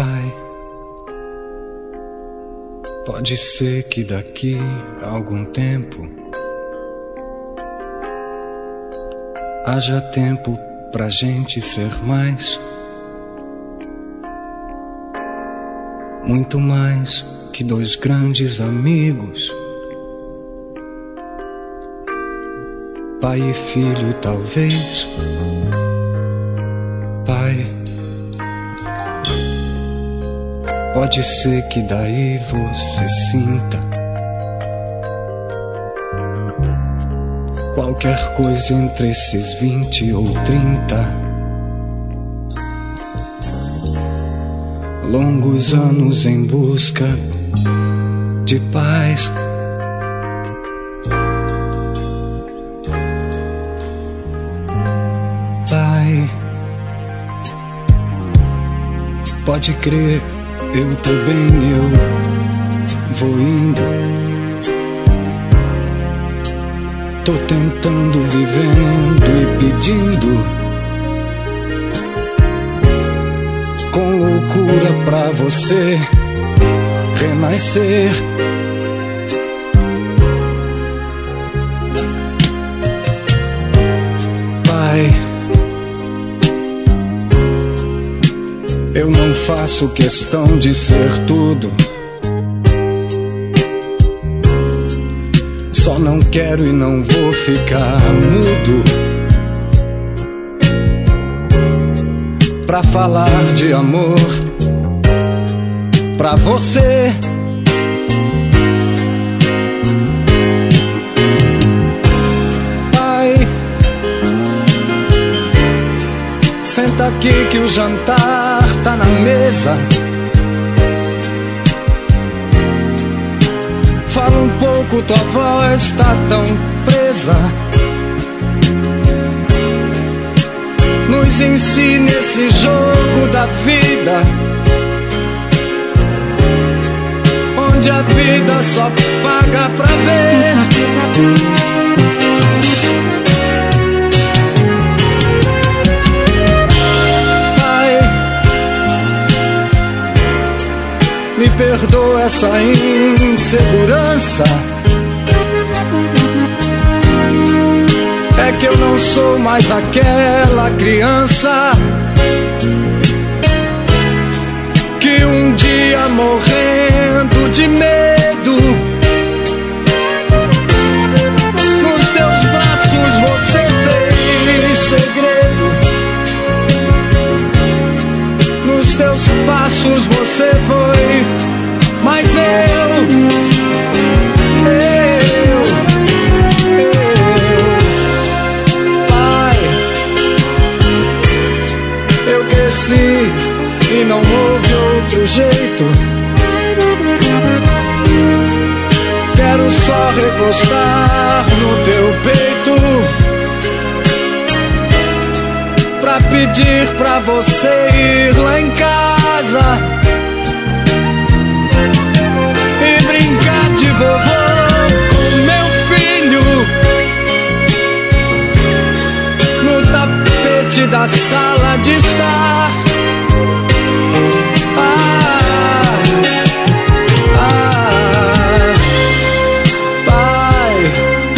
Pai, pode ser que daqui a algum tempo haja tempo pra gente ser mais, muito mais que dois grandes amigos, pai e filho talvez. Pai, pode ser que daí você sinta qualquer coisa entre esses 20 ou 30 longos anos em busca de paz. Pai, pode crer, eu tô bem, eu vou indo. Tô tentando, vivendo e pedindo com loucura pra você renascer. Pai, eu não faço questão de ser tudo, só não quero e não vou ficar mudo pra falar de amor pra você. Pai, senta aqui que o jantar tá na mesa. Fala um pouco, tua voz tá tão presa. Nos ensine esse jogo da vida, onde a vida só paga pra ver. Pai, me perdoa essa insegurança, é que eu não sou mais aquela criança que um dia morrendo de medo nos teus braços você fez segredo, nos teus passos você foi, mas e não houve outro jeito. Quero só recostar no teu peito pra pedir pra você ir lá em casa e brincar de vovô com meu filho no tapete da sala de estar. Pai,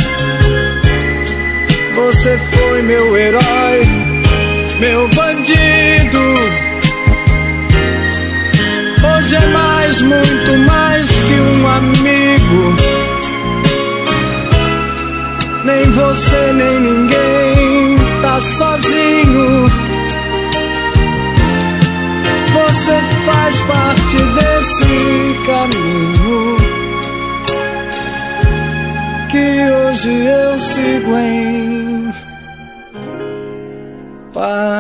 você foi meu herói, meu bandido. Hoje é mais, muito mais que um amigo. Nem você, nem ninguém tá sozinho. Você faz parte desse caminho que hoje eu sigo em paz.